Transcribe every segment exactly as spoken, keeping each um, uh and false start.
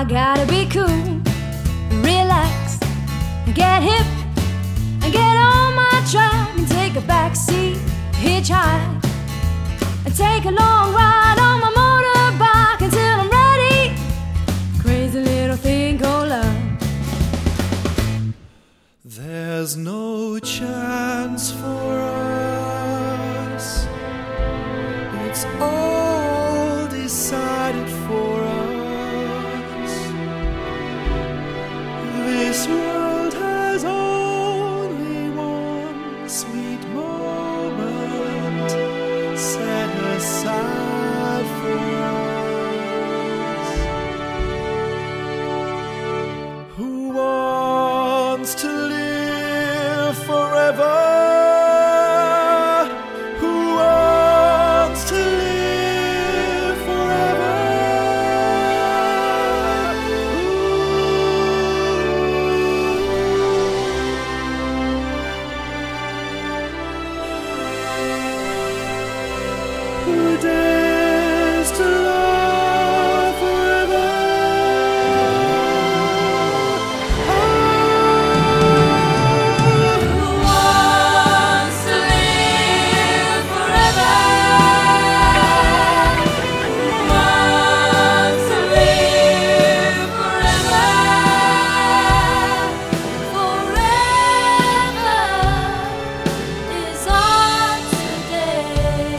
I gotta be cool, relax, get hip, and get on my track, and take a backseat, hitchhike, and take a long ride on my motorbike until I'm ready. Crazy little thing called love. There's no chance for us. It's all decided for us. This world has only one sweet moment set aside for us. Who wants to live forever? Who wants to live forever? Who dares to love forever? Who wants to live forever? Who wants to live forever? Forever is on today.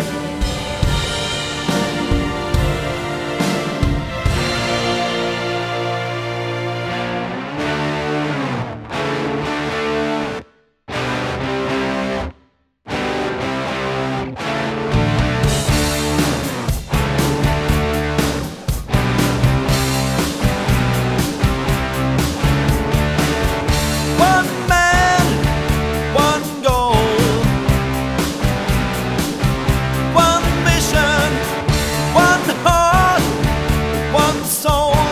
One man, one goal, one mission, one heart, one soul,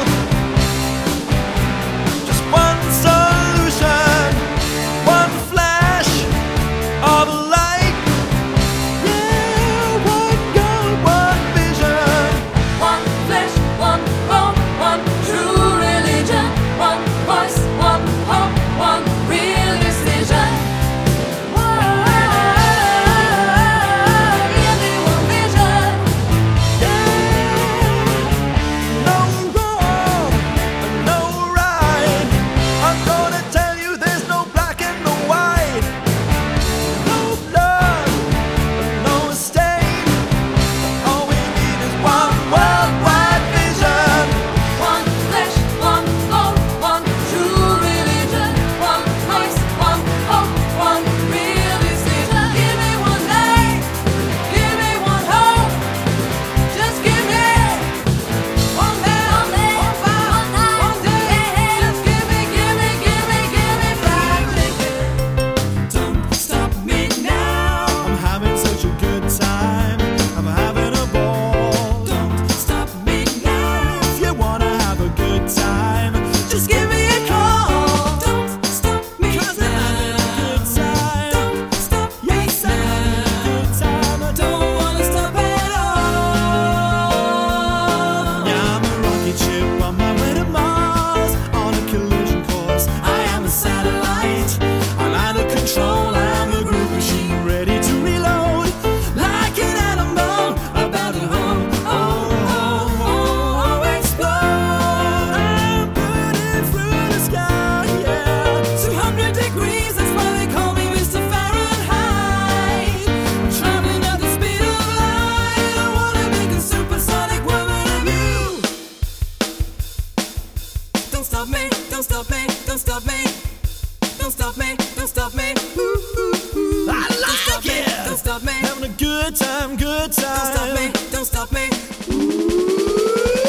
just one solution, one flash of light. Yeah, one goal, one vision. One flesh, one bone, one true religion, one voice, one hope, one real decision. Whoa, give me one vision. No wrong, no right. I'm gonna tell you there's no black and no white. No blood, no stain. All we need is one worldwide vision. One flesh, one bone, one true religion, one voice, one hope, one real decision. Give me one name, give me one hope. Just give me one man, one vibe, one day. Just give me, give me, give me, give me five tickets. Don't stop me now. I'm having such a good time. I'm having a ball. Don't stop me now. If you wanna have a good time, just give me a call. Don't stop me 'cause I'm having a good time. Don't stop me. Yes, I'm having a good time. I don't wanna stop at all. Yeah, I'm a rocket ship on my way to Mars, on a collision course. I am a satellite. I'm out of control. I'm a groove machine ready to reload, like an animal about to oh oh oh oh oh explode. I'm burning through the sky, yeah. two hundred degrees, that's why they call me Mister Fahrenheit. Traveling at the speed of light. I wanna make a supersonic woman of you. Don't stop me, don't stop me, don't stop me. Don't stop me, don't stop me. Ooh, ooh, ooh. I like it. Don't stop me. Having a good time, good time. Don't stop me, don't stop me. Ooh.